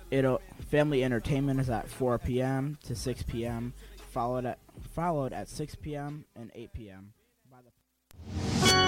Family entertainment is at 4 p.m. to 6 p.m. Followed at 6 p.m. and 8 p.m. by the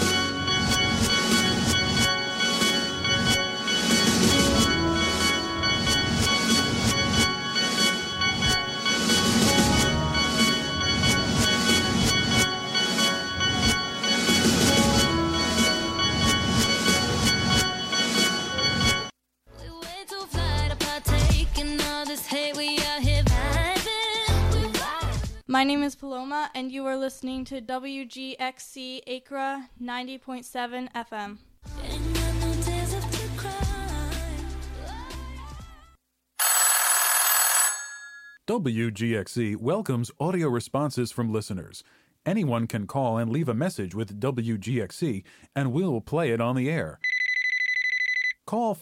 My name is Paloma, and you are listening to WGXC Acra 90.7 FM. WGXC welcomes audio responses from listeners. Anyone can call and leave a message with WGXC, and we'll play it on the air. Call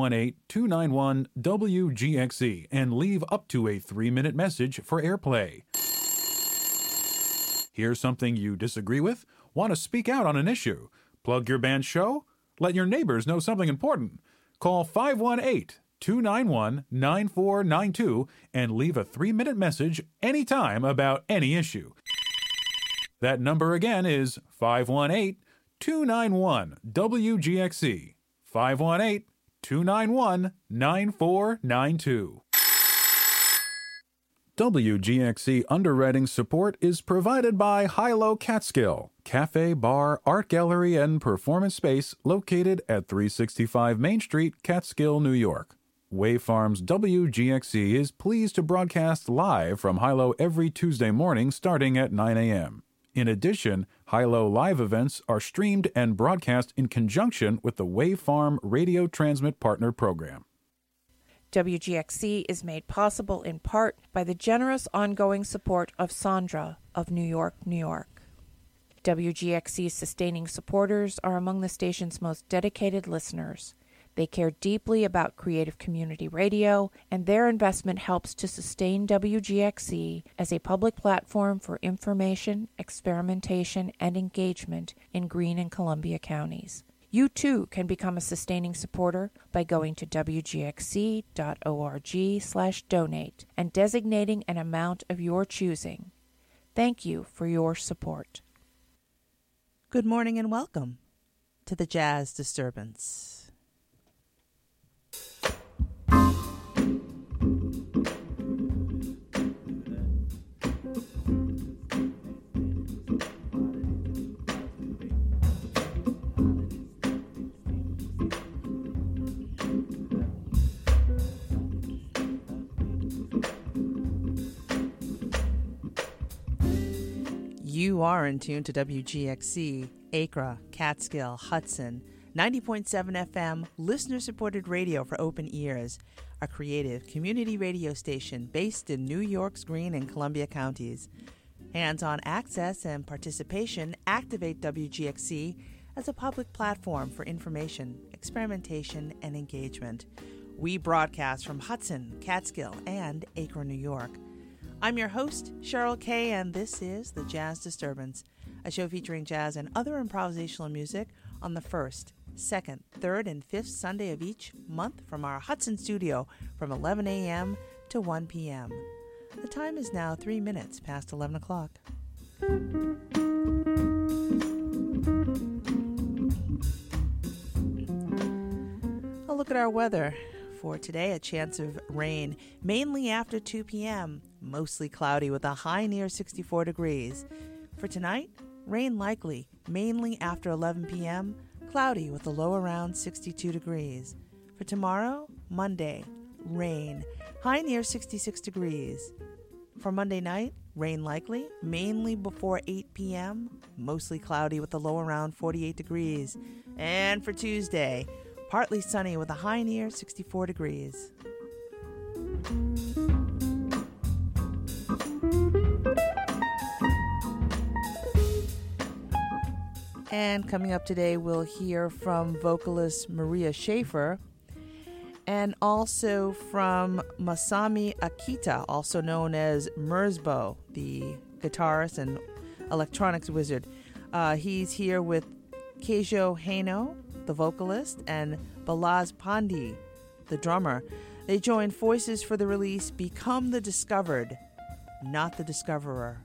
518-291-WGXC and leave up to a 3-minute message for airplay. Hear something you disagree with? Want to speak out on an issue? Plug your band's show? Let your neighbors know something important. Call 518-291-9492 and leave a 3-minute message anytime about any issue. That number again is 518-291-WGXC. 518-291-9492. WGXC underwriting support is provided by Hilo Catskill, cafe, bar, art gallery, and performance space located at 365 Main Street, Catskill, New York. Wave Farms WGXC is pleased to broadcast live from Hilo every Tuesday morning starting at 9 a.m. In addition, Hilo live events are streamed and broadcast in conjunction with the Wave Farm Radio Transmit Partner Program. WGXC is made possible in part by the generous ongoing support of Sandra of New York, New York. WGXC's sustaining supporters are among the station's most dedicated listeners. They care deeply about creative community radio, and their investment helps to sustain WGXC as a public platform for information, experimentation, and engagement in Greene and Columbia counties. You too can become a sustaining supporter by going to wgxc.org/donate and designating an amount of your choosing. Thank you for your support. Good morning and welcome to the Jazz Disturbance. You are in tune to WGXC, Acra, Catskill, Hudson, 90.7 FM, listener-supported radio for open ears, a creative community radio station based in New York's Greene and Columbia counties. Hands-on access and participation activate WGXC as a public platform for information, experimentation, and engagement. We broadcast from Hudson, Catskill, and Acra, New York. I'm your host, Cheryl Kay, and this is The Jazz Disturbance, a show featuring jazz and other improvisational music on the first, second, third, and fifth Sunday of each month from our Hudson studio from 11 a.m. to 1 p.m. The time is now 3 minutes past 11 o'clock. A look at our weather. For today, a chance of rain, mainly after 2 p.m., mostly cloudy with a high near 64 degrees. For tonight, rain likely, mainly after 11 p.m., cloudy with a low around 62 degrees. For tomorrow, Monday, rain, high near 66 degrees. For Monday night, rain likely, mainly before 8 p.m., mostly cloudy with a low around 48 degrees. And for Tuesday, partly sunny with a high near 64 degrees. And coming up today, we'll hear from vocalist Maria Schaefer and also from Masami Akita, also known as Merzbow, the guitarist and electronics wizard. He's here with Keijo Haino, the vocalist, and Balaz Pandey, the drummer. They joined forces for the release Become the Discovered, Not the Discoverer.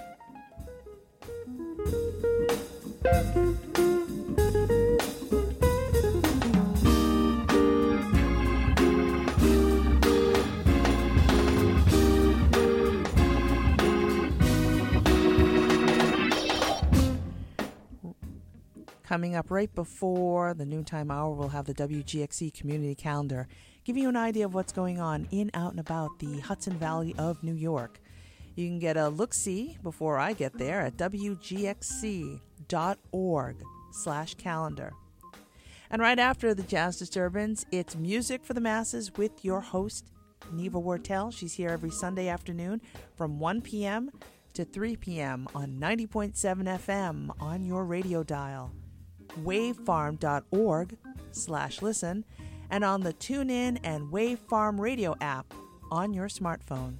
Coming up right before the noontime hour, we'll have the WGXC Community Calendar, giving you an idea of what's going on in, out, and about the Hudson Valley of New York. You can get a look-see before I get there at wgxc.org/calendar. And right after the Jazz Disturbance, it's Music for the Masses with your host, Neva Wortel. She's here every Sunday afternoon from 1 p.m. to 3 p.m. on 90.7 FM on your radio dial, wavefarm.org/listen, and on the TuneIn and Wavefarm radio app on your smartphone.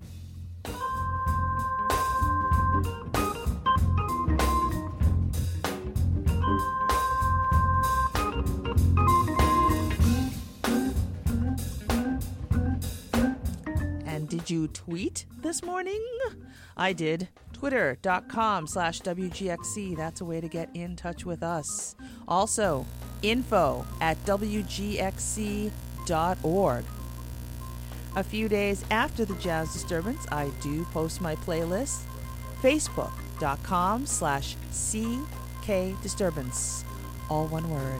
And did you tweet this morning? I did. Twitter.com/WGXC. That's a way to get in touch with us. Also, info@WGXC.org. A few days after the Jazz Disturbance, I do post my playlist. Facebook.com/CK Disturbance. All one word.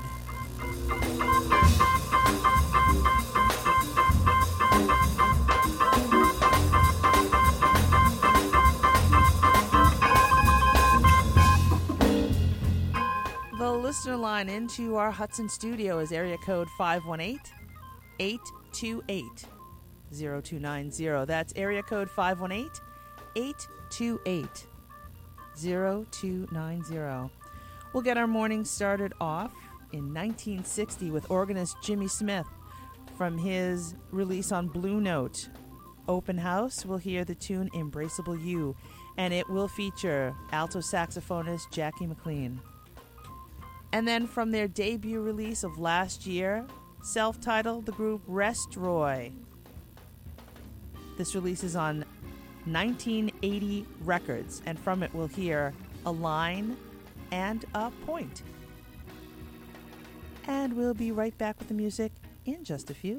The listener line into our Hudson studio is area code 518-828-0290. That's area code 518-828-0290. We'll get our morning started off in 1960 with organist Jimmy Smith from his release on Blue Note. Open House, we'll hear the tune Embraceable You, and it will feature alto saxophonist Jackie McLean. And then from their debut release of last year, self-titled, the group Rest Roy. This release is on 1980 Records, and from it we'll hear A Line and a Point. And we'll be right back with the music in just a few.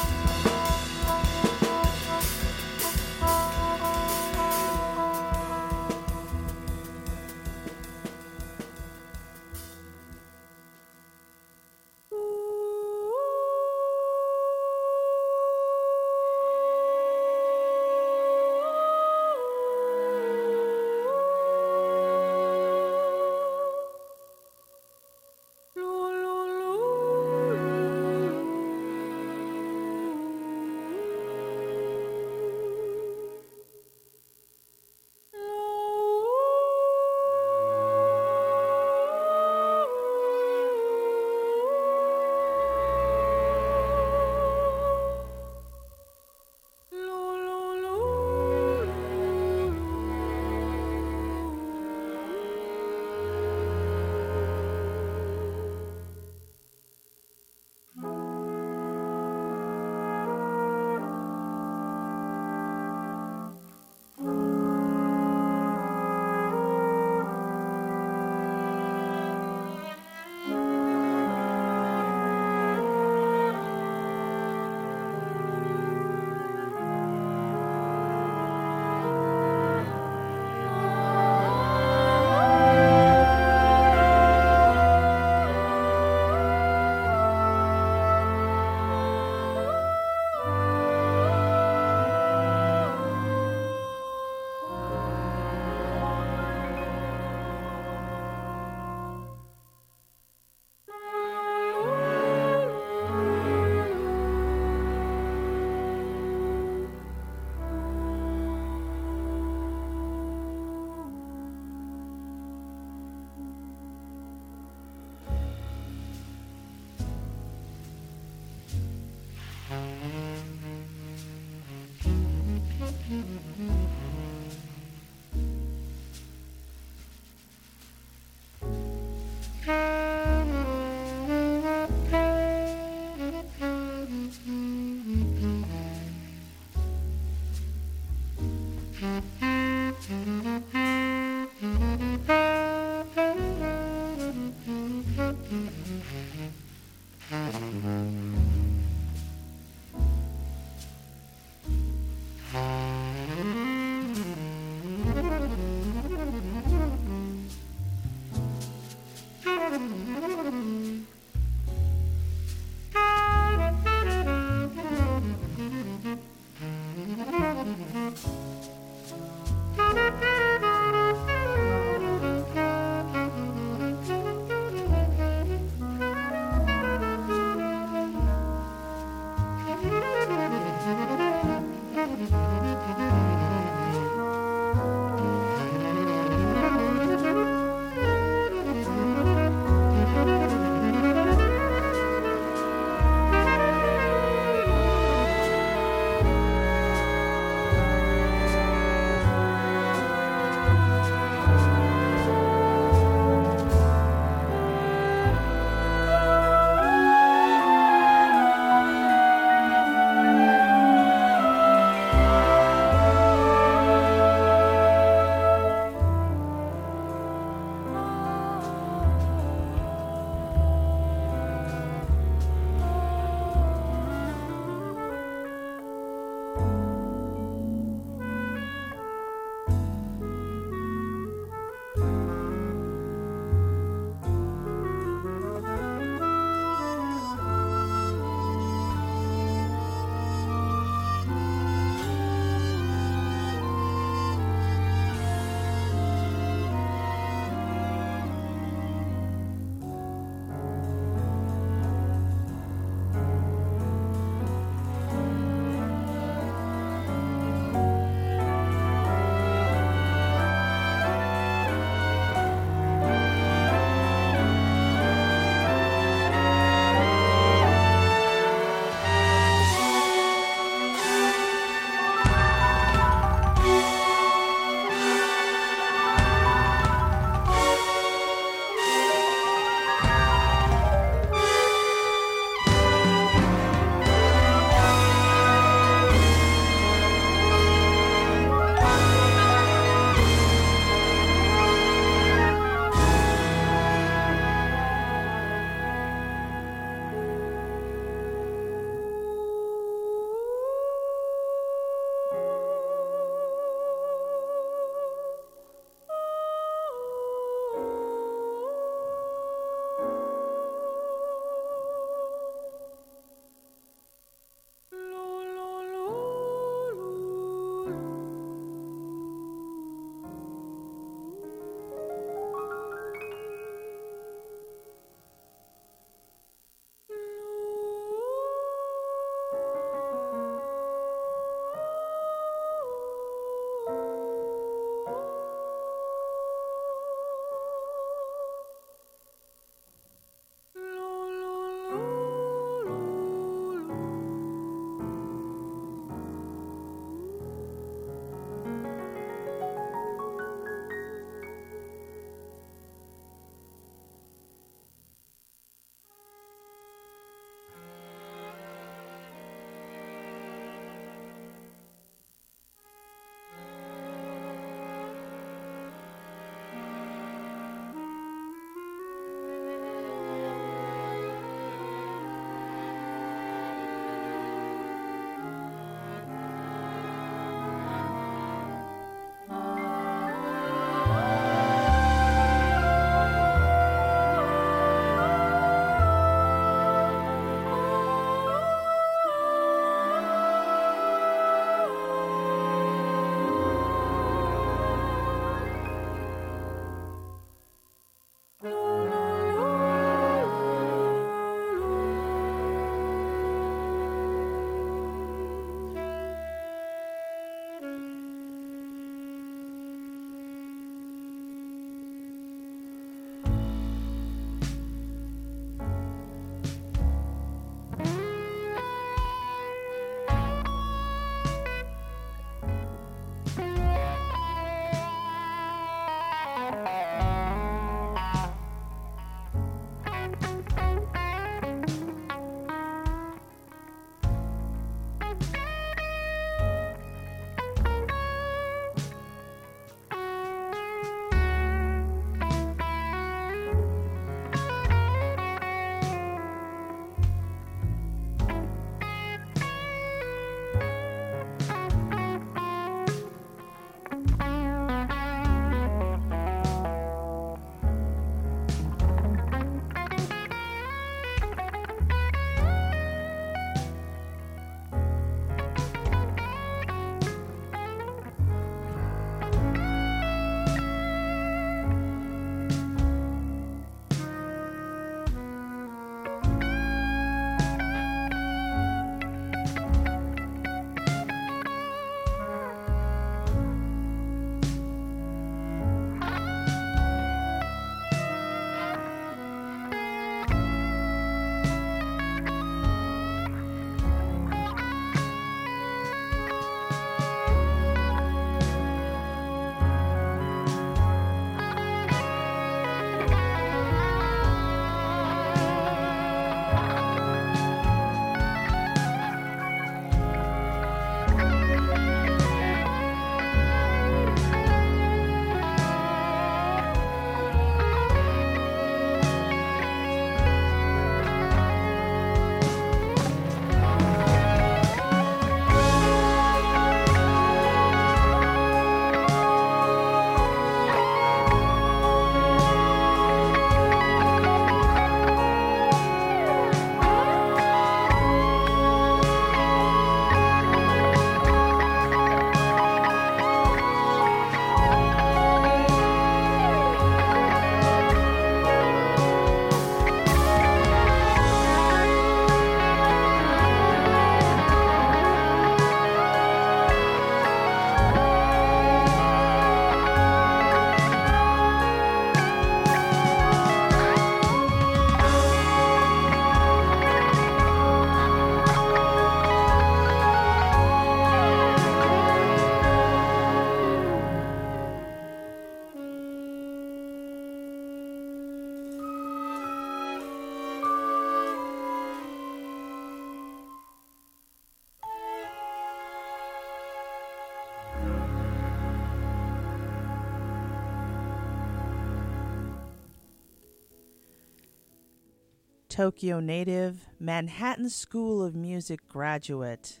Tokyo native, Manhattan School of Music graduate,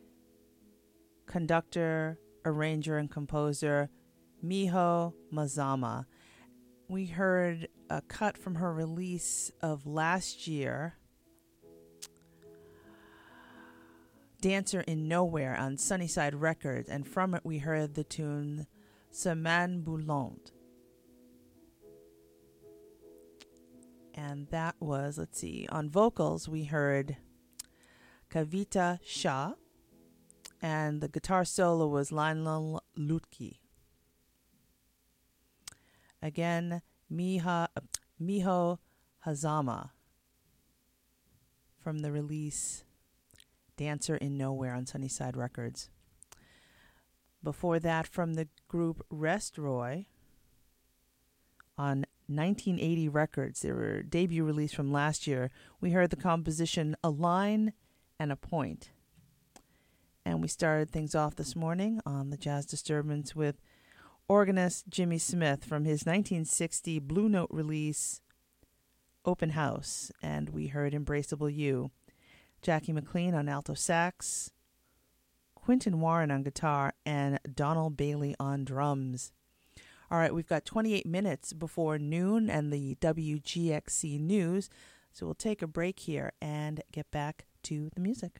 conductor, arranger, and composer Miho Mazama. We heard a cut from her release of last year, Dancer in Nowhere, on Sunnyside Records, and from it we heard the tune Semaine Boulante. And that was, let's see, on vocals we heard Kavita Shah, and the guitar solo was Lionel Lutke. Again, Miho Hazama from the release Dancer in Nowhere on Sunnyside Records. Before that, from the group Rest Roy on 1980 Records, their debut release from last year, we heard the composition A Line and a Point. And we started things off this morning on the Jazz Disturbance with organist Jimmy Smith from his 1960 Blue Note release, Open House, and we heard Embraceable You. Jackie McLean on alto sax, Quentin Warren on guitar, and Donald Bailey on drums. All right, we've got 28 minutes before noon and the WGXC news, so we'll take a break here and get back to the music.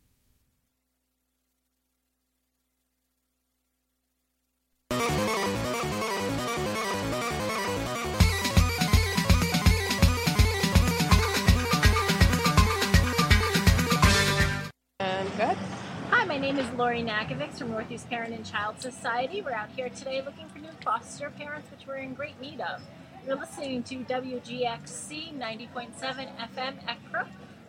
Good. Hi, my name is Lori Nakovics from Northeast Parent and Child Society. We're out here today looking for new foster parents, which we're in great need of. You're listening to WGXC 90.7 FM ECRA.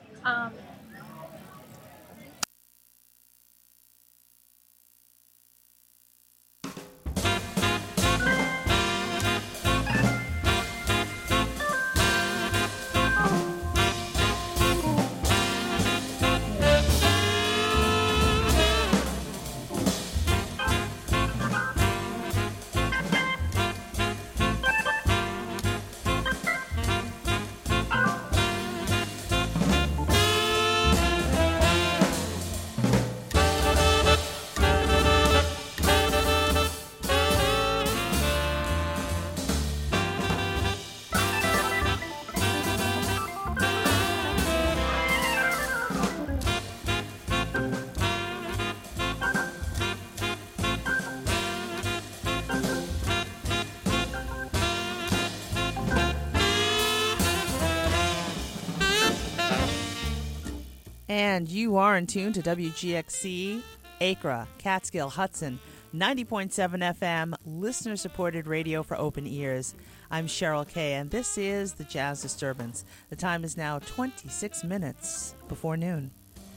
And you are in tune to WGXC, Acra, Catskill, Hudson, 90.7 FM, listener-supported radio for open ears. I'm Cheryl Kay, and this is the Jazz Disturbance. The time is now 26 minutes before noon.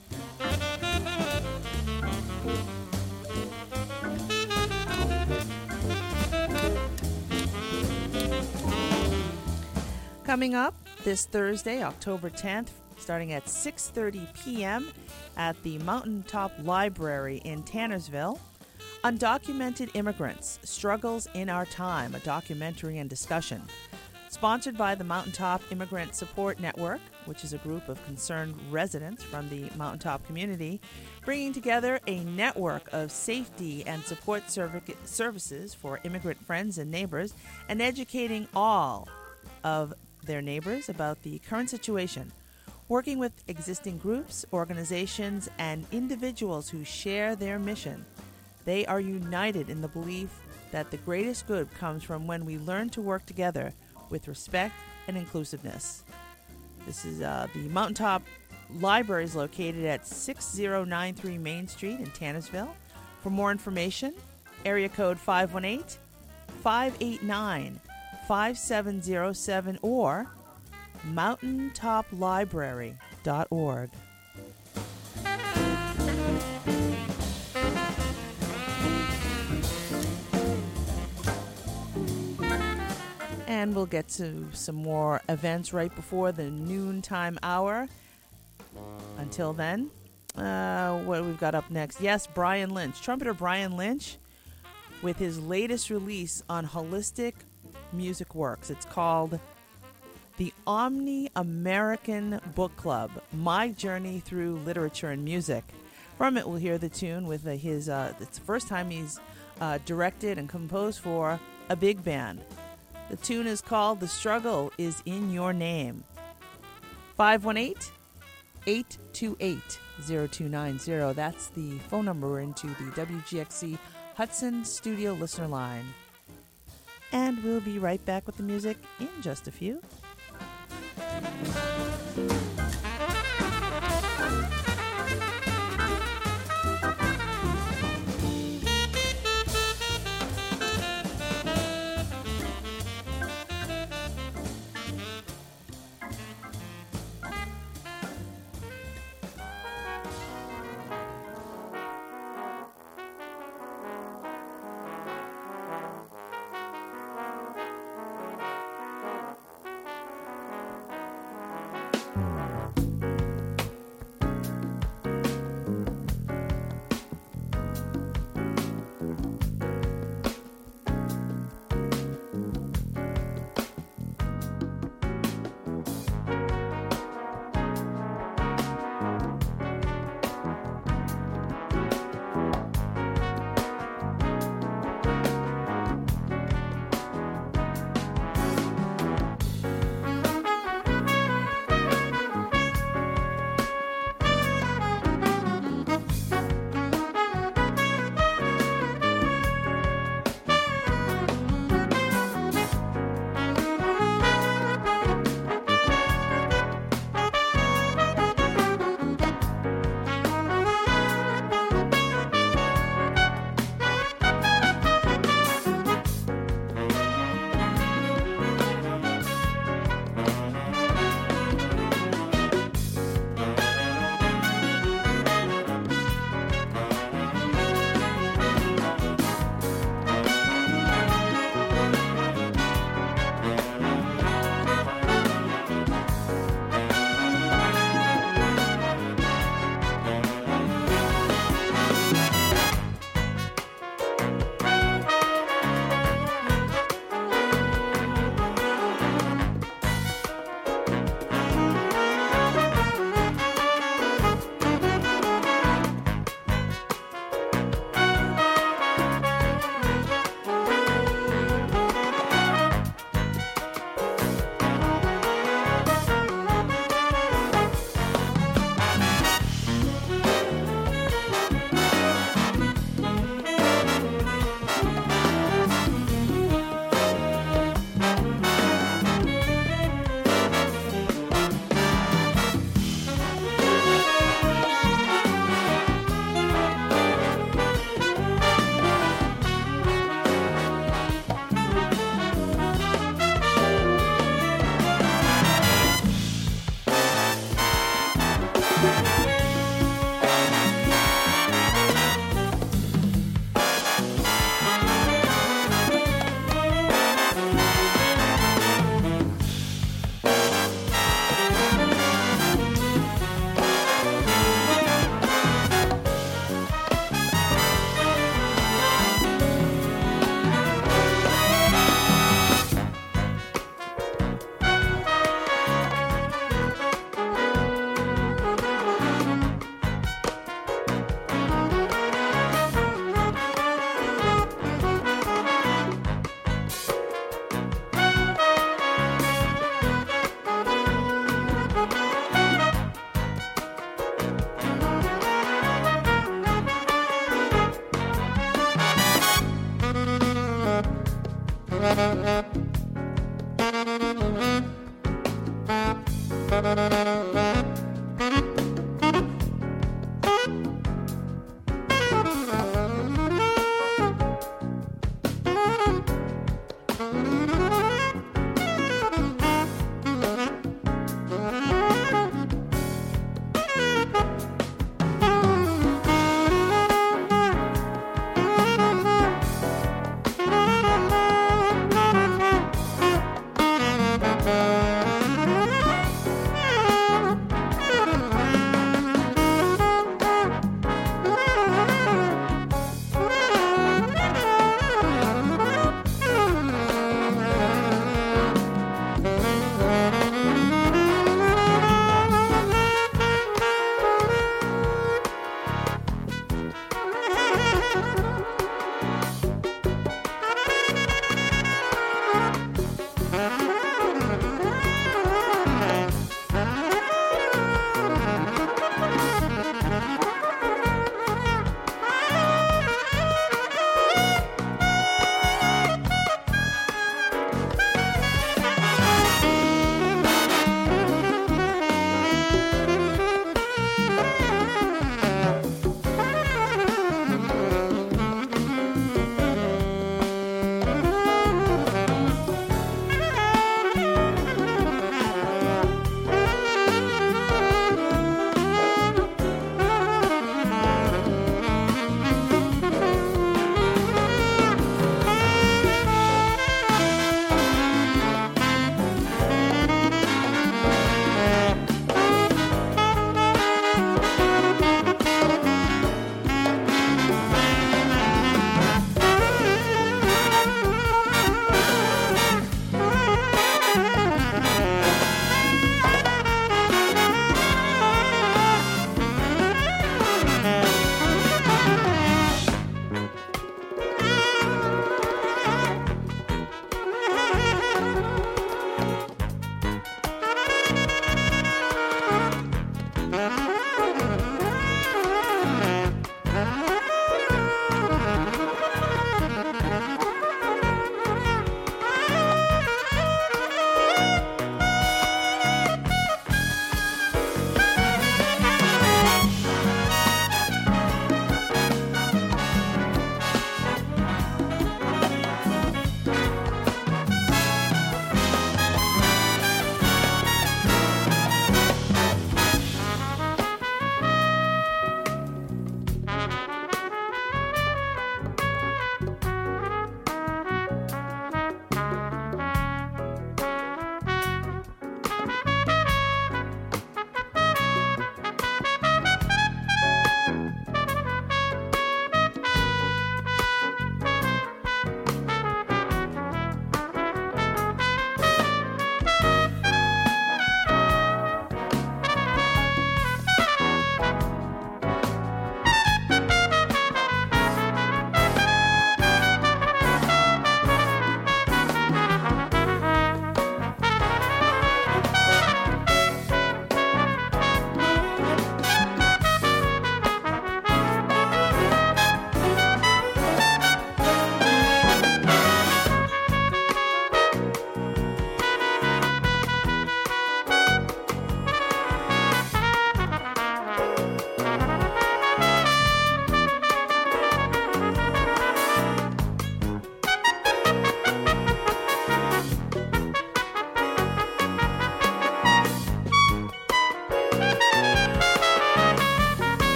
Coming up this Thursday, October 10th, starting at 6:30 p.m. at the Mountaintop Library in Tannersville, Undocumented Immigrants, Struggles in Our Time, a documentary and discussion. Sponsored by the Mountaintop Immigrant Support Network, which is a group of concerned residents from the Mountaintop community, bringing together a network of safety and support services for immigrant friends and neighbors, and educating all of their neighbors about the current situation. Working with existing groups, organizations, and individuals who share their mission, they are united in the belief that the greatest good comes from when we learn to work together with respect and inclusiveness. This is the Mountaintop Library is located at 6093 Main Street in Tannersville. For more information, area code 518-589-5707 or mountaintoplibrary.org. And we'll get to some more events right before the noontime hour. Until then, what we've got up next? Yes, Brian Lynch, trumpeter Brian Lynch, with his latest release on Holistic Music Works. It's called the Omni American Book Club, My Journey Through Literature and Music. From it, we'll hear the tune with it's the first time he's directed and composed for a big band. The tune is called The Struggle Is in Your Name. 518-828-0290. That's the phone number into the WGXC Hudson Studio Listener Line. And we'll be right back with the music in just a few.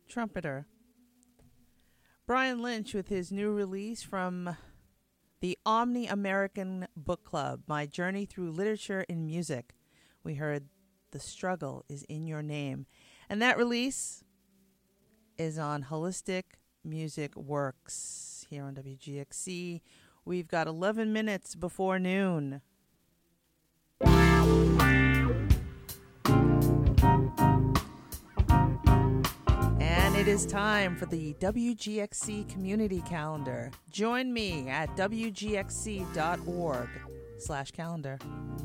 trumpeter. Brian Lynch with his new release from the Omni American Book Club, My Journey Through Literature in Music. We heard The Struggle is in Your Name. And that release is on Holistic Music Works here on WGXC. We've got 11 minutes before noon. And it is time for the WGXC Community Calendar. Join me at wgxc.org/calendar.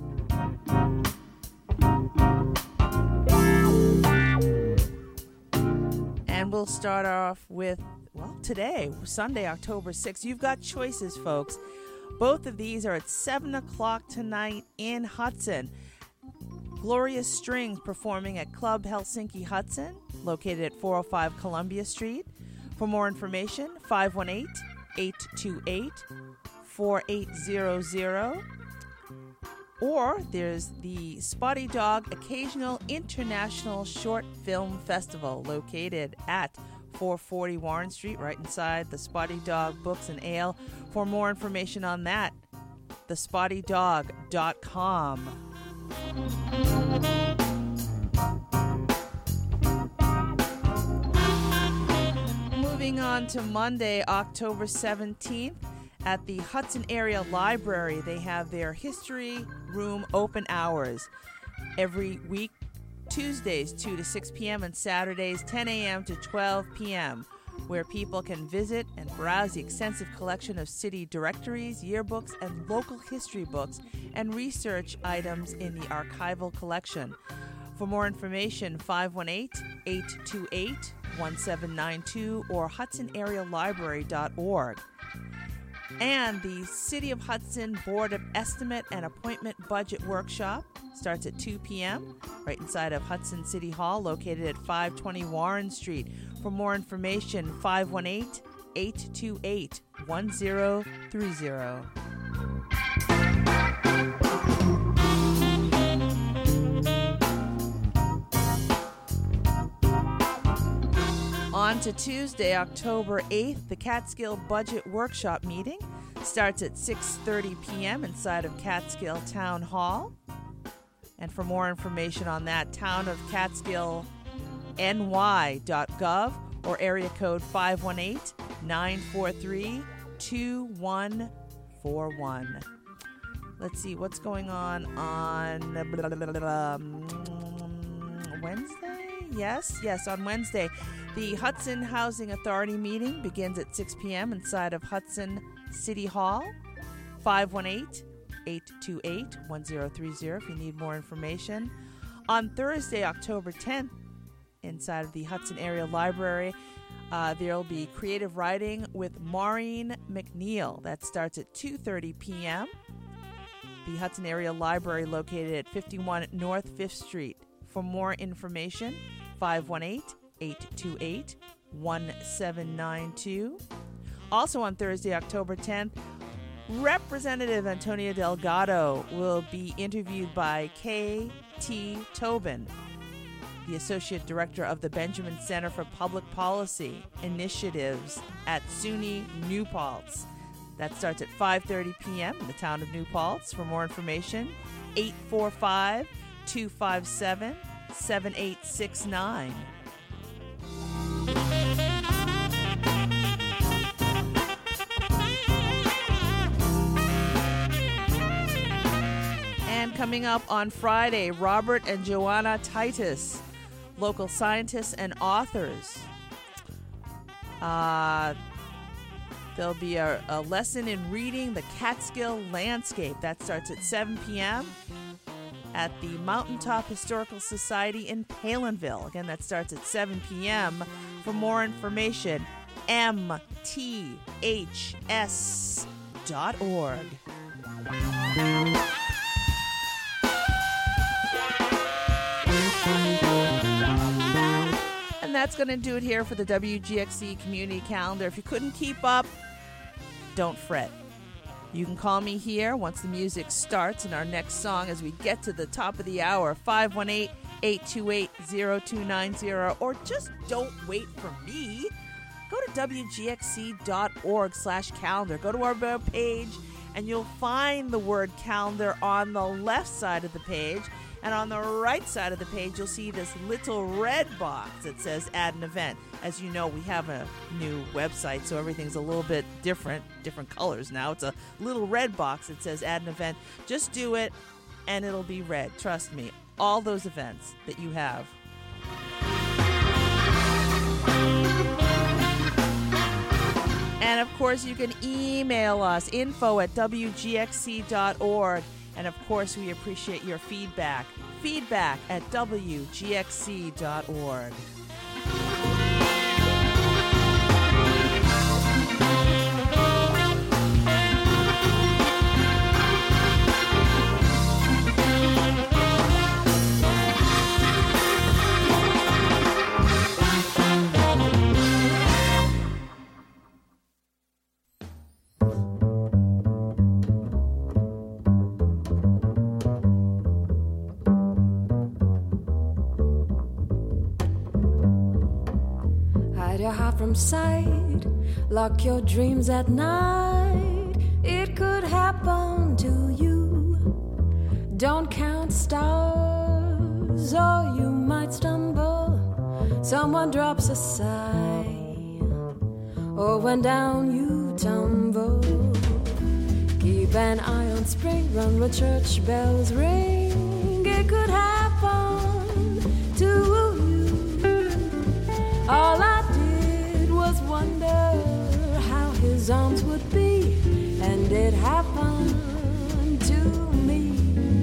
And we'll start off with, well, today, Sunday, October 6th. You've got choices, folks. Both of these are at 7 o'clock tonight in Hudson. Glorious Strings performing at Club Helsinki Hudson, located at 405 Columbia Street. For more information, 518-828-4800. Or there's the Spotty Dog Occasional International Short Film Festival, located at 440 Warren Street, right inside the Spotty Dog Books and Ale. For more information on that, thespottydog.com. Moving on to Monday, October 17th, at the Hudson Area Library, they have their History Room open hours every week, Tuesdays 2 to 6 p.m. and Saturdays 10 a.m. to 12 p.m., where people can visit and browse the extensive collection of city directories, yearbooks, and local history books and research items in the archival collection. For more information, 518-828-1792 or HudsonAreaLibrary.org. And the City of Hudson Board of Estimate and Appointment Budget Workshop starts at 2 p.m. right inside of Hudson City Hall, located at 520 Warren Street. For more information, 518-828-1030. On to Tuesday, October 8th, the Catskill Budget Workshop meeting starts at 6:30 p.m. inside of Catskill Town Hall. And for more information on that, townofcatskillny.gov or area code 518-943-2141. Let's see what's going on Wednesday? Yes, on Wednesday. The Hudson Housing Authority meeting begins at 6 p.m. inside of Hudson City Hall, 518-828-1030 if you need more information. On Thursday, October 10th, inside of the Hudson Area Library, there will be creative writing with Maureen McNeil. That starts at 2:30 p.m. The Hudson Area Library, located at 51 North 5th Street. For more information, 518-828-1792. Also on Thursday, October 10th, Representative Antonia Delgado will be interviewed by K.T. Tobin, the Associate Director of the Benjamin Center for Public Policy Initiatives at SUNY New Paltz. That starts at 5:30 p.m. in the town of New Paltz. For more information, 845-257-7869. And coming up on Friday, Robert and Joanna Titus, local scientists and authors. There'll be a lesson in reading the Catskill landscape. That starts at 7 p.m. at the Mountaintop Historical Society in Palinville. Again, that starts at 7 p.m. For more information, mths.org. And that's going to do it here for the WGXC Community Calendar. If you couldn't keep up, don't fret. You can call me here once the music starts in our next song as we get to the top of the hour, 828-0290, or just don't wait for me. Go to wgxc.org/calendar. Go to our web page, and you'll find the word calendar on the left side of the page. And on the right side of the page, you'll see this little red box that says add an event. As you know, we have a new website, so everything's a little bit different colors now. It's a little red box that says add an event. Just do it, and it'll be red. Trust me, all those events that you have. And, of course, you can email us, info@wgxc.org. And, of course, we appreciate your feedback. Feedback@wgxc.org. Your heart from sight, lock your dreams at night. It could happen to you. Don't count stars, or you might stumble. Someone drops a sigh, or when down you tumble. Keep an eye on spring, run where church bells ring. It could happen to you. All I was wonder how his arms would be, and it happened to me.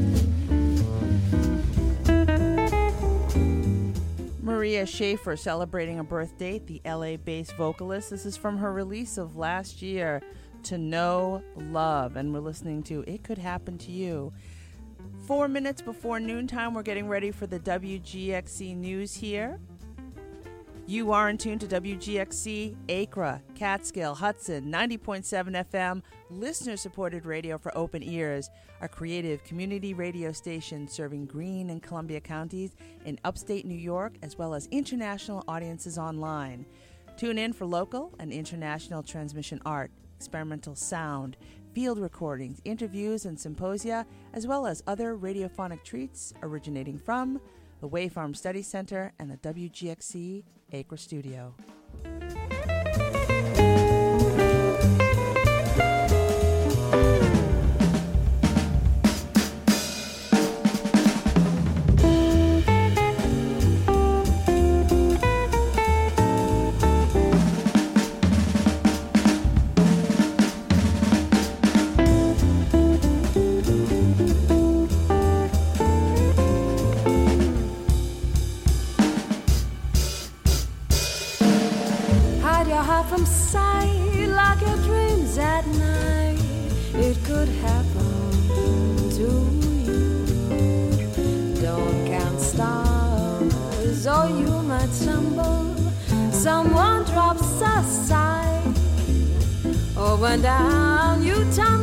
Maria Schaefer celebrating a birth date, the LA-based vocalist. This is from her release of last year, To Know Love, and we're listening to It Could Happen to You. 4 minutes before noontime, we're getting ready for the WGXC news here. You are in tune to WGXC, Acra, Catskill, Hudson, 90.7 FM, listener-supported radio for open ears, a creative community radio station serving Greene and Columbia counties in upstate New York, as well as international audiences online. Tune in for local and international transmission art, experimental sound, field recordings, interviews, and symposia, as well as other radiophonic treats originating from the Wayfarm Study Center and the WGXC Acre Studio. From sight, lock your dreams at night. It could happen to you. Don't count stars, or you might stumble. Someone drops a sigh, or when down you tumble.